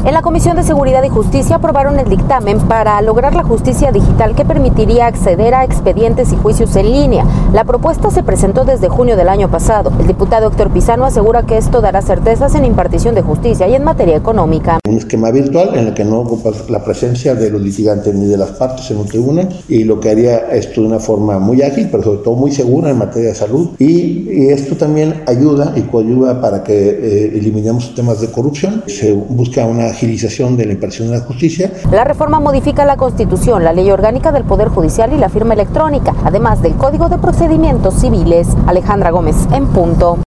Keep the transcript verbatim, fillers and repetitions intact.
En la Comisión de Seguridad y Justicia aprobaron el dictamen para lograr la justicia digital que permitiría acceder a expedientes y juicios en línea. La propuesta se presentó desde junio del año pasado. El diputado Héctor Pizano asegura que esto dará certezas en impartición de justicia y en materia económica. Un esquema virtual en el que no ocupas la presencia de los litigantes ni de las partes en un tribunal, y lo que haría esto de una forma muy ágil, pero sobre todo muy segura en materia de salud. Y, y esto también ayuda y coadyuva para que eh, eliminemos temas de corrupción. Se busca una agilización de la impartición de la justicia. La reforma modifica la Constitución, la Ley Orgánica del Poder Judicial y la firma electrónica, además del Código de Procedimientos Civiles. Alejandra Gómez, en punto.